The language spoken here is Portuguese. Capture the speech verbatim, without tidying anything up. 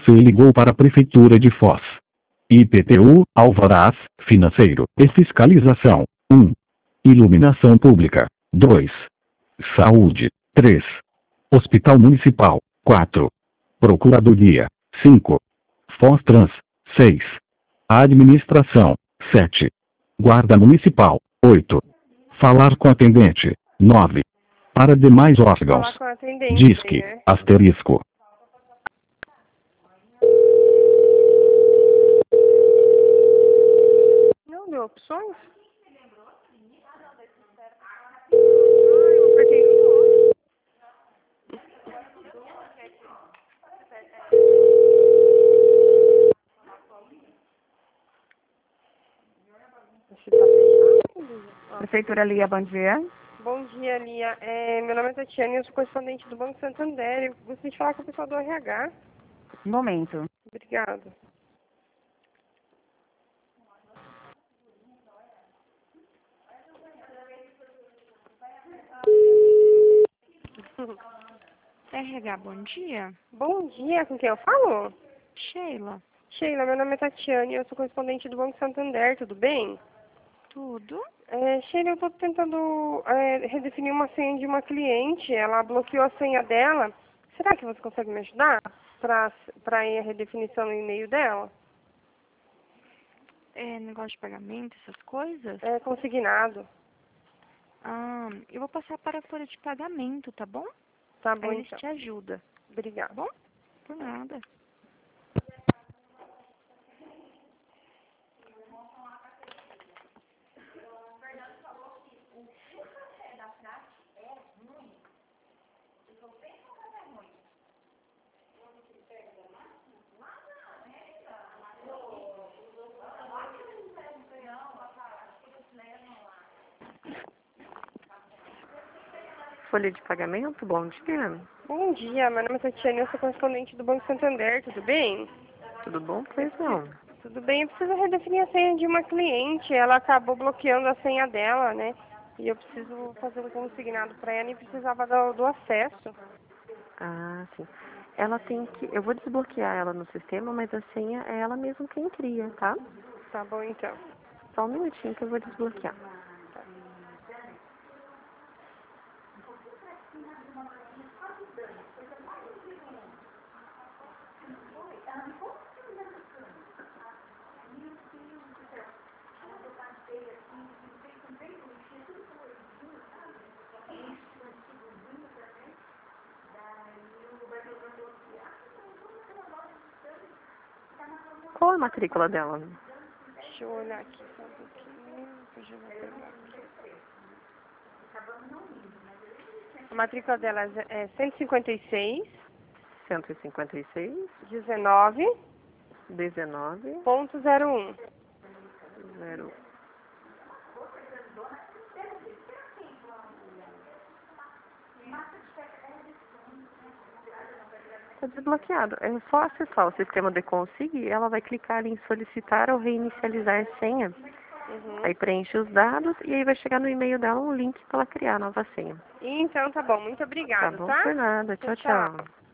Você ligou para a Prefeitura de Foz. I P T U, alvarás, financeiro, e fiscalização. um. Iluminação pública. dois. Saúde. três. Hospital Municipal. quatro. Procuradoria. cinco. Foz-Trans. seis. Administração. sete. Guarda Municipal. oito. Falar com atendente. nove. Para demais órgãos. Falar com a atendente, Disque, né? asterisco. Não deu opções? Ah, eu apertei de novo. Você tá fechado? Ah. Prefeitura Lia, bom dia. Bom dia, Lia. É, meu nome é Tatiana e eu sou correspondente do Banco Santander. Eu gostaria de falar com o pessoal do R H. Um momento. Obrigada. R H, bom dia. Bom dia, com quem eu falo? Sheila. Sheila, meu nome é Tatiana e eu sou correspondente do Banco Santander, tudo bem? Tudo? É, Sheila, eu estou tentando é, redefinir uma senha de uma cliente, ela bloqueou a senha dela. Será que você consegue me ajudar para ir a redefinição no e-mail dela? É negócio de pagamento, essas coisas? É consignado. Ah, eu vou passar para a folha de pagamento, tá bom? Tá bom, Aí eles então. te ajudam. Obrigada. Tá bom? Por nada. Folha de pagamento, bom dia. Bom dia, meu nome é Tatiana e eu sou correspondente do Banco Santander, tudo bem? Tudo bom? Pois não. Tudo bem, eu preciso redefinir a senha de uma cliente, ela acabou bloqueando a senha dela, né? E eu preciso fazer um consignado para ela e precisava do, do acesso. Ah, sim. Ela tem que... Eu vou desbloquear ela no sistema, mas a senha é ela mesma quem cria, tá? Tá bom, então. Só um minutinho que eu vou desbloquear. Qual é a matrícula dela? Deixa eu olhar aqui só um pouquinho, que eu já vou pegar aqui. A matrícula dela é cento e cinquenta e seis, cento e cinquenta e seis, dezenove, dezenove, ponto zero um. zero. Está desbloqueado. É só acessar o sistema de Consig e ela vai clicar em solicitar ou reinicializar a senha. Uhum. Aí preenche os dados e aí vai chegar no e-mail dela um link para ela criar a nova senha. Então tá bom, muito Tá obrigada, bom? tá? Por nada. Tchau, Tchau, tchau. tchau.